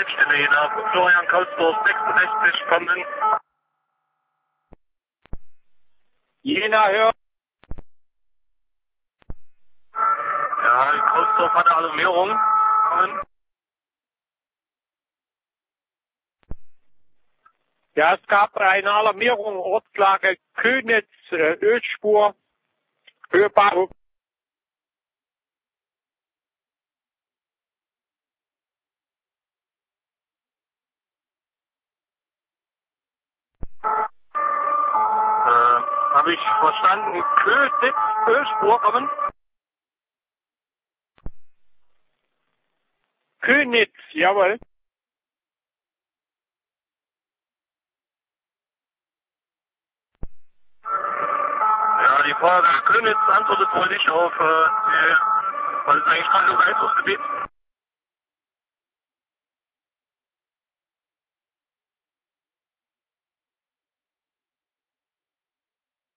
Leitstelle Jena, Florian Kaulsdorf 66 kommen. Jena hört. Ja, Kaulsdorf hat eine Alarmierung. Kommen. Ja, es gab eine Alarmierung, Ortslage Köniz, Ölspur, Höhebahnhof. Habe ich verstanden. Köniz, Ölspur kommen. Köniz, jawohl. Ja, die Feuerwehr Köniz antwortet wohl nicht auf weil es eigentlich Handlungsgebiet.